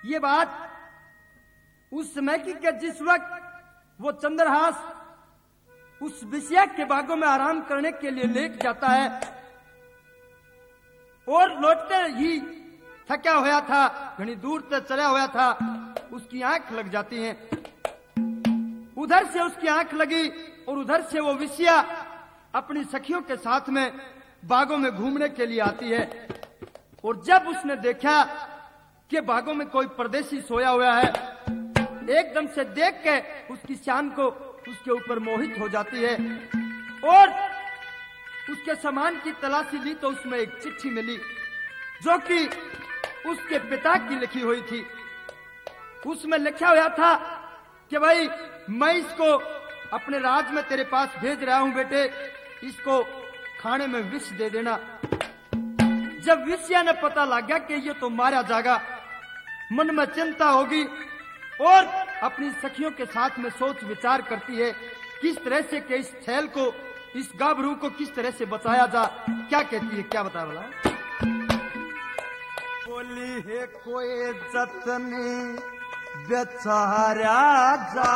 ये बात उस समय की कि जिस वक्त वो चंद्रहास उस विषया के बागों में आराम करने के लिए लेट जाता है और लौटते ही थका हुआ था, घनी दूर तक चला हुआ था, उसकी आंख लग जाती है। उधर से उसकी आंख लगी और उधर से वो विषया अपनी सखियों के साथ में बागों में घूमने के लिए आती है। और जब उसने देखा कि बागों में कोई परदेसी सोया हुआ है, एकदम से देख के उसकी शान को उसके ऊपर मोहित हो जाती है और उसके सामान की तलाशी ली तो उसमें एक चिट्ठी मिली जो कि उसके पिता की लिखी हुई थी। उसमें लिखा हुआ था कि भाई मैं इसको अपने राज में तेरे पास भेज रहा हूं बेटे, इसको खाने में विष दे देना। जब विषया ने पता लग गया कि ये तो मारा जाएगा, मन में चिंता होगी और अपनी सखियों के साथ में सोच विचार करती है किस तरह से कि इस छैल को, इस गाभरू को किस तरह से बचाया जा। क्या कहती है, क्या बता बोला? बोली है कोई जतन बेचारा जा,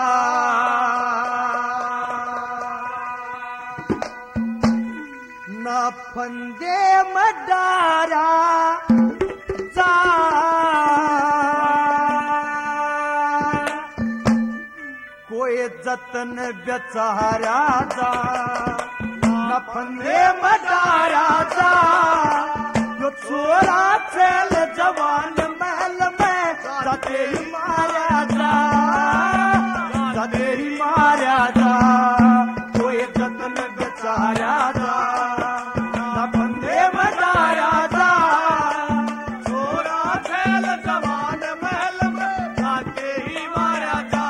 ना फंदे मडारा जा, कोई जतन बेचारा जा, ना फंदे मडारा जा, जो छोरा चल जवान महल में तेरी मारा जा, तेरी मारा जा, कोई जतन बेचारा जा, ना फंदे मडारा जा, छोरा चल जवान महल में तेरी मारा जा,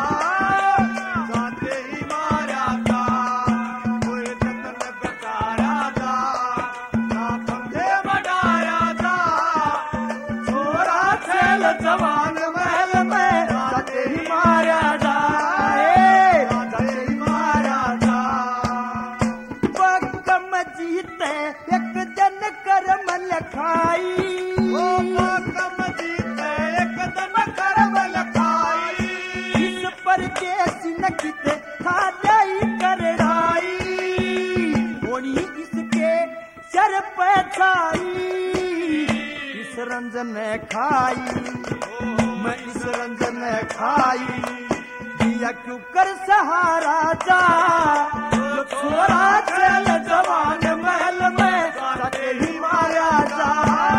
तेरी मारा जा, कोई जतन बेचारा जा, ना फंदे मडारा जा, छोरा चल जवान महल में तेरी मारा जा, तेरी मारा जा। बकम जीते एक दिन कर्म लिखाई, बकम जीते एक दिन कर्म लिखाई, इस परदेसी न किते खाई करड़ाई, होनी इसके सर पे छाई, इस रंजन खाई, मैं इस रंजन खाई, दिया क्यों कर सहारा जा, जो छोरा चल जवान महल में तेरी मारा जा,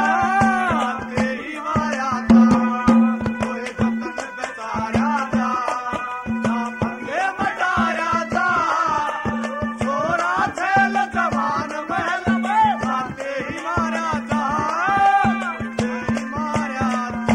तेरी मारा जा, कोई जतन बेचारा जा, ना फंदे मडारा जा, छोरा चल जवान महल में तेरी मारा जा, तेरी मारा जा।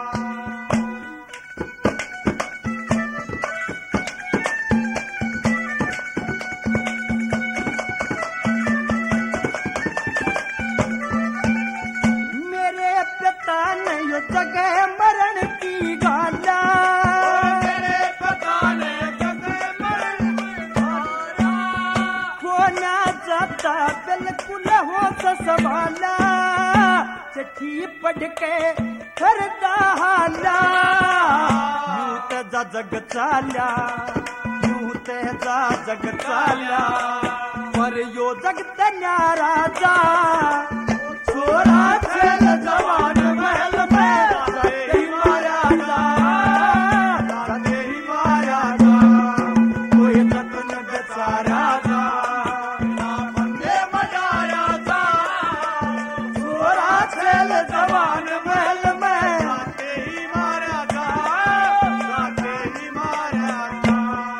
मेरे पिता ने यो जगह मरण की गाला, मेरे पिता ने जगह मरण की गाला, खोना जाता बिल्कुल हो सवाला, चिट्ठी पढ़ के करदा हाला, यूं ते जा जग चाल्या, यूं ते जा जग चाल्या, पर यो जग ते न्यारा जा, छोरा चल जवान महल में तेरी मारा जा, तेरी मारा जा, कोई जतन बेचारा जा, ना फंदे मडारा जा, छोरा चल जवान महल में तेरी मारा जा, तेरी मारा जा।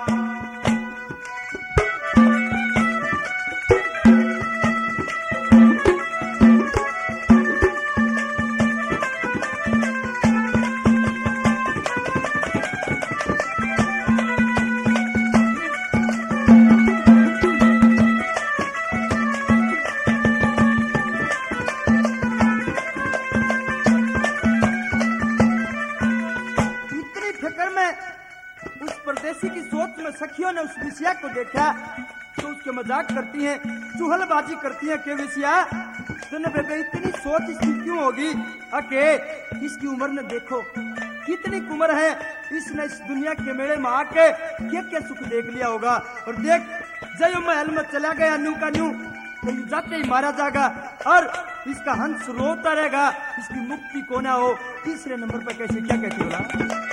सखियों ने उस विषया को देखा तो उसके मजाक करती हैं, चुहलबाजी करती हैं कि विषया तूने बेबे इतनी सोच इसकी क्यों होगी, अके इसकी उम्र ने देखो कितनी उम्र है, इसने इस दुनिया के मेले में आके क्या सुख देख लिया होगा। और देख जय महल में चला गया न्यू का न्यू, तो जाते ही मारा जाएगा और इसका हंस रोता रहेगा, इसकी मुक्ति को ना हो। तीसरे नंबर पर कैसे क्या कहती बोला,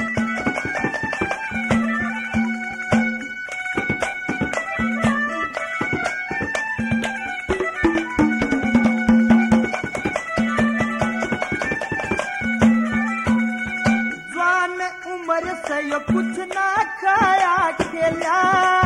कुछ ना खाया खेला,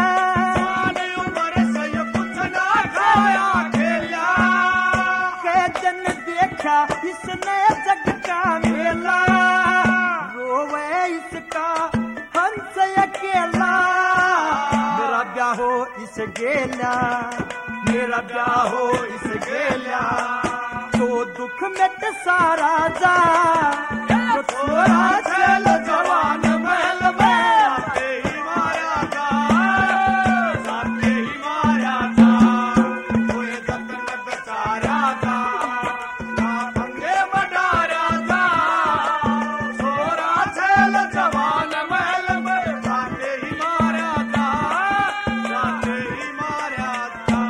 उम्र से कुछ ना खाया खेला, कैदन देखा इसने जग का मेला, रोवे इसका हंस अकेला, मेरा ब्याह हो इस गेला, मेरा ब्याह हो इस गेला, तो दुख मिट सारा जा, तो थोड़ा चल जवान महल में आते ही मारा था, आते ही मारा था, कोई जतन बेचारा था, ना पंगे बढ़ारा था, थोड़ा चल जवान महल में आते ही मारा था, आते ही मारा था।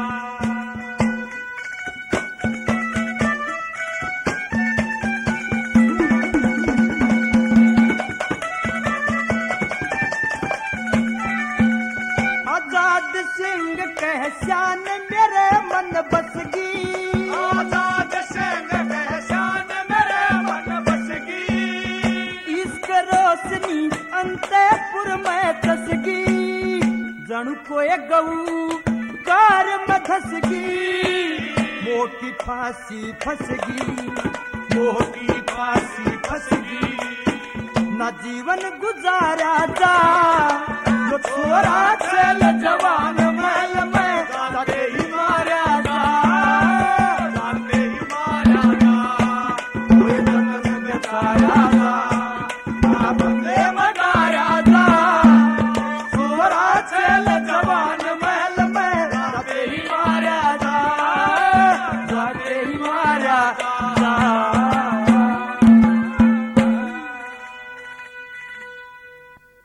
आजाद सिंह कह शान मेरे मन बसगी, आजाद सिंह कह शान मेरे मन बसगी, इसक रोशनी अंतपुर में कसगी, जणु कोई गऊ कार में धसगी, मोह की फांसी फसगी, मोह की फांसी फसगी, न जीवन गुजारा जा, तो थोड़ा चल जवान महल में